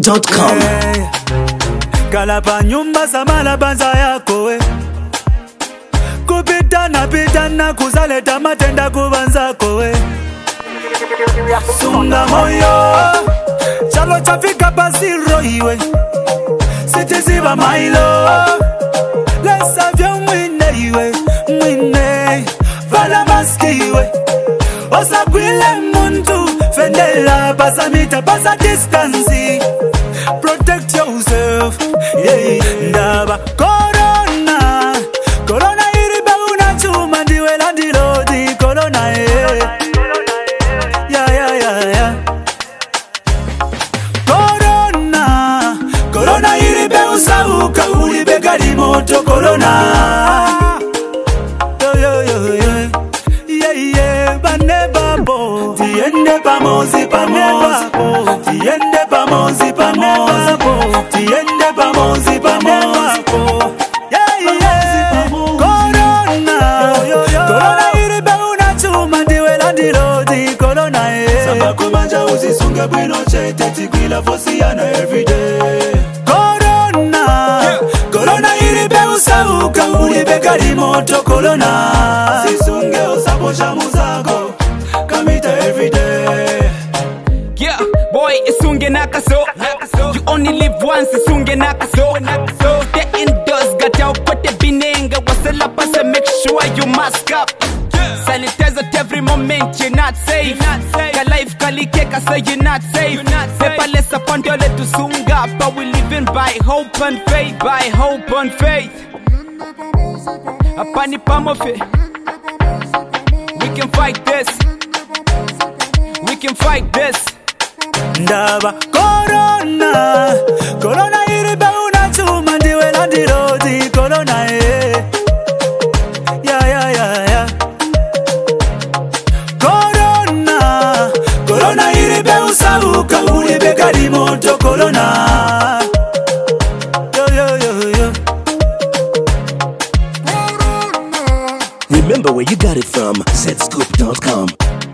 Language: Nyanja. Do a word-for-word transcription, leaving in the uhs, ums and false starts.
dot com. Hey, kalapa nyumba samala banza yako we. Kupitana pitana kuzaleta matenda kubanzako we. Sunga moyo chalo chafika basiro iwe. Sitiziba mailo lesa vyo mwine iwe. Mwine vala maski iwe. Osakwile muntu fendela basamita basa distance. Protect yourself, yeah. Ndaba corona, corona iribe unachuma ndiwe landilodi corona, yeah. Yeah, yeah, yeah, yeah. Corona, corona iribe usauka ulibe gari moto corona. Yo, yo, yo, yo. Yeah, yeah, bane babo, tiende pamozi pamozi, tiende pamozi pamozi, tiende pamozi pamozi. Yeah, yeah, corona, corona iribe unachuma ndiwe landilodi corona, yeah. Samba kumanja uzisunge bwino chete tikwila fosiana everyday. Corona, corona iribe usauka ulibe gari moto corona. Sisunge usabo shamuzago kamita everyday. Yeah, boy, isunge nakaso. You only live once, isunge nakaso. Stay indoors, got out, put the binenga. Wasela pasa, make sure you mask up. Sanitize at every moment, you're not safe. Ka life kalikeka, so you're not safe. Sepa less upon your let to sunga, but we living by hope and faith, by hope and faith. Apani pamofe, we can fight this. We can fight this. Ndaba corona, corona iribe unachuma ndiwe landilodi corona, yeah. Yeah, yeah, yeah, yeah. Corona, corona iribe usauka ulibe gari moto corona. Yo, yo, yo, yo. Remember where you got it from, zscoop dot com.